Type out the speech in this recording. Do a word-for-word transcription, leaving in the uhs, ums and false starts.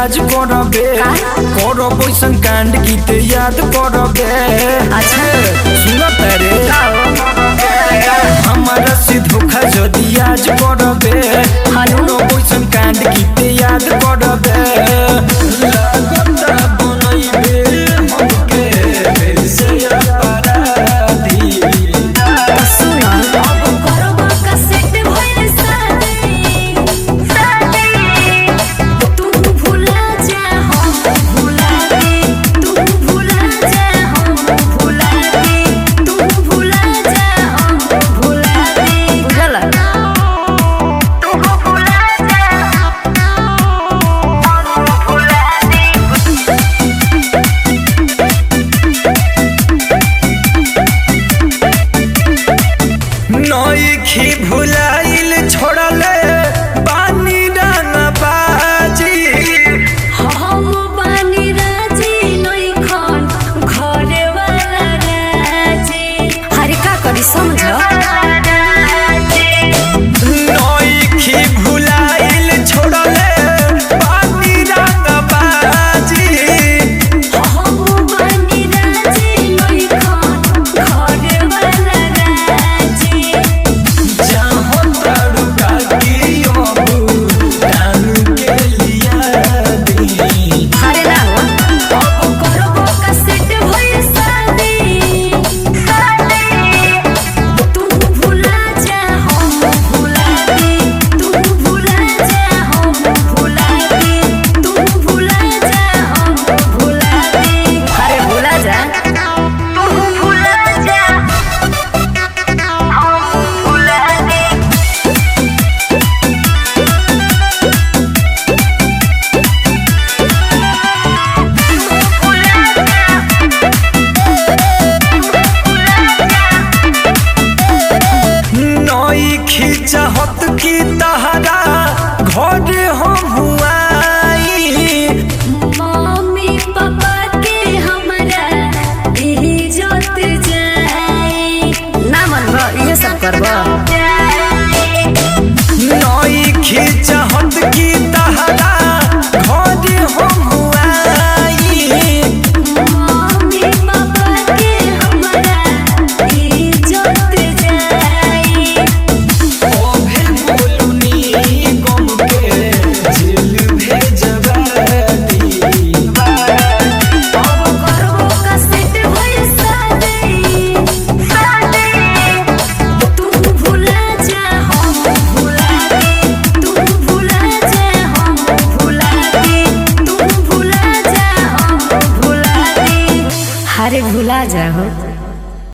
आज करबे करब ओइसन कांड गीत याद करबे। अच्छा सुन तारे हमारा से धोखा जदी आज करबे करब ओइसन कांड गीत याद करबे। लागता बनइबे हमके फिर से अपराधी। सुन अब करबा का सेट भइल शादी शादी तू भुला जा हम भुला दे तू भुला जा हम भुला दे तू भुला जा हम भुला दे बुझल तू भुला जा हम भुला दे। नइखी भुलाइल छोड़ले पानी डाना बाजी। हम बानी राजी नइखन घरे वाला राजी। हरे का करी समझ नइखी भुलाइल छोड़ले पानी डाना बाजी। हम बानी राजी नइखन घरे वाला राजी। जहाँ तड़का की अबू डान के लिया दी। हरे ना हो अब करबो का सेट भइल शादी शादी तू भुला जा हम भुला दे तू भुला जा हम भुला दे तू भुला जा हम भुला दे। अरे भुला जा तू भुला जा हम भुला दे। नइखी चाहत की तहरा घर हम हुआई। मम्मी पापा के हमरा इज्जत जाए ना मनबा ये सब करबा। नइखी चाहत की तहरा घर हम हुआई। मम्मी पापा के हमरा इज्जत जाए। ओभे बोलुनी गम के जेल भेजबा दी। अब करबो का सेट भइल शादी शादी तू भुला जा हम भुला दे तू भुला जा हम भुला दे तू भुला जा हम भुला दे। हरे भुला जा हो।